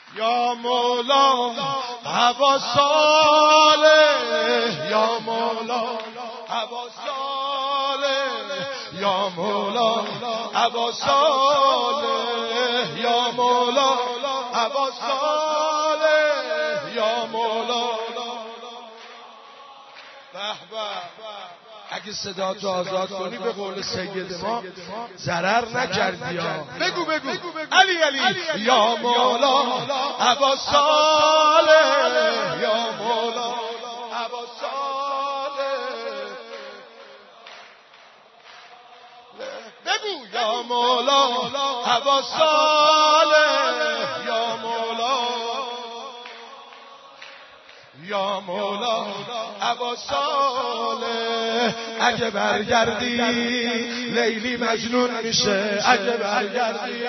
یا مولا هوا صالح، یا مولا هوا صالح، یا مولا هوا صالح، یا مولا هوا صالح، یا مولا. به به، اگه صدا تو آزاد کنی به قول سید ما ضرر نکردی ها. بگو بگو علی علی. یا مولا هوا صالح، یا مولا هوا صالح. بگو یا مولا هوا صالح، یا مولا، یا مولا هوا صالح. اگه برگردی لیلی مجنون میشه، اگه برگردی،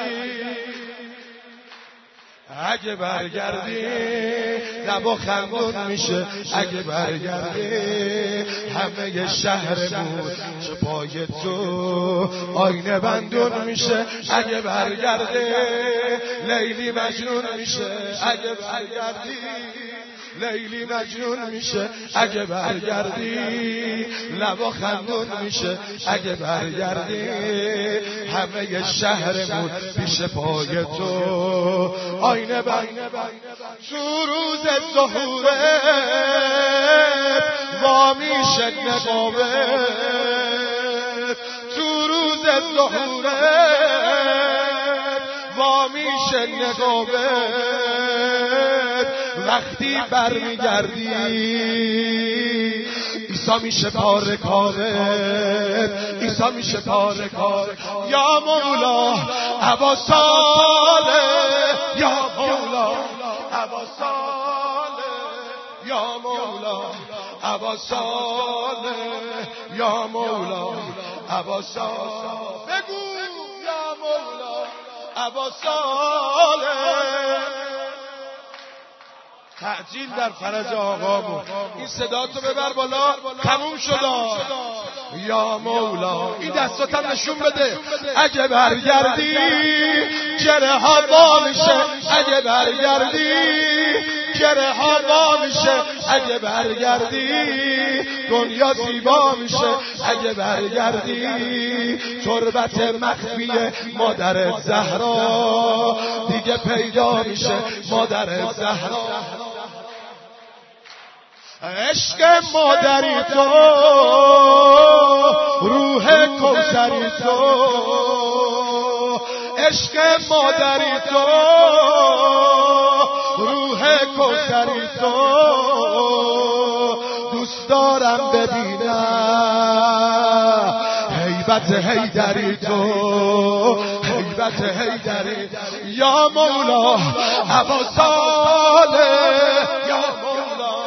اگه برگردی لبا خندون میشه، اگه برگردی همه شهرمون چه پای تو آینه بندون میشه، اگه برگردی لیلی مجنون میشه، اگه برگردی لیلی مجنون میشه، اگه برگردی لبا خندون میشه، اگه برگردی همه شهرمون پیش پای تو آینه بند. تو روز ظهوره وا میشه نقابه، تو روز ظهوره وا میشه نقابه. وقتی برمیگردی عیسی میشه پاره کارت، عیسی میشه پاره کارت. یا مولا هوا صالح، یا مولا هوا صالح، یا مولا هوا صالح، یا مولا هوا صالح. بگو یا مولا هوا صالح. تعجیل در فرج آقامون. این صدا تو ببر بالا، تموم شد. یا مولا این دستاتم نشون بده. اگه برگردی گره ها با میشه، اگه برگردی گره ها با میشه، اگه برگردی دنیا زیبا میشه، اگه برگردی تربت مخفی مادر زهرا دیگه پیدا میشه، مادر زهرا. عشق مادری تو، روح کوثری تو، عشق مادری تو، روح کوثری تو. دوست دارم ببینم هیبت حیدری تو، هیبت حیدری. یا مولا هوا صالح، یا مولا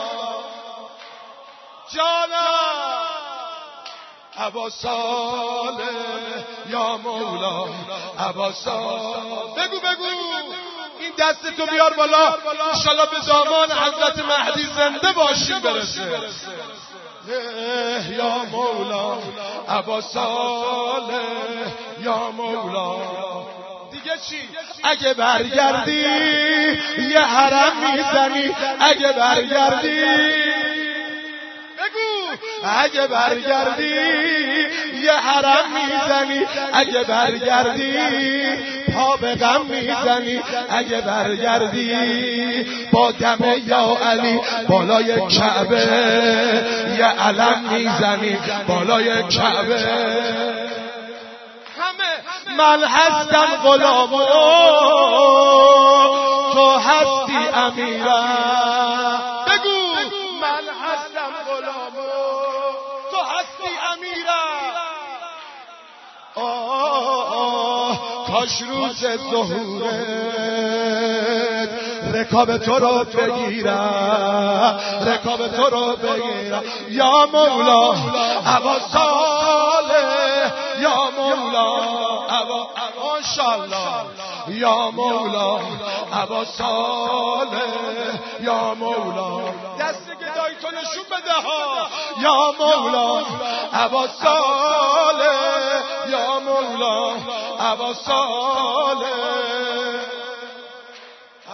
جانم هوا صالح، یا مولا هوا صالح. بگو بگو این دستتو بیار بالا، انشالله به زمان حضرت مهدی زنده باشیم برسه. یا مولا هوا صالح، یا مولا. دیگه چی؟ اگه برگردی یه حرم میزنی، اگه برگردی اگه برگردی یه حرم میزنی، اگه برگردی پا به غم میزنی، اگه برگردی با دم یا علی بالای کعبه یه علم میزنی، بالای کعبه. من هستم غلام تو هستی امیرم. بگو من هستم غلام تو هستی امیرم. کاش روز ظهورت رکاب تو رو بگیرم، رکاب تو رو بگیرم. یا مولا هوا صالح، یا مولا هوا انشالله، یا مولا هوا صالح، یا مولا. دست گدایی تو نشون بده ها. یا مولا هوا صالح، یا مولا هوا صالح،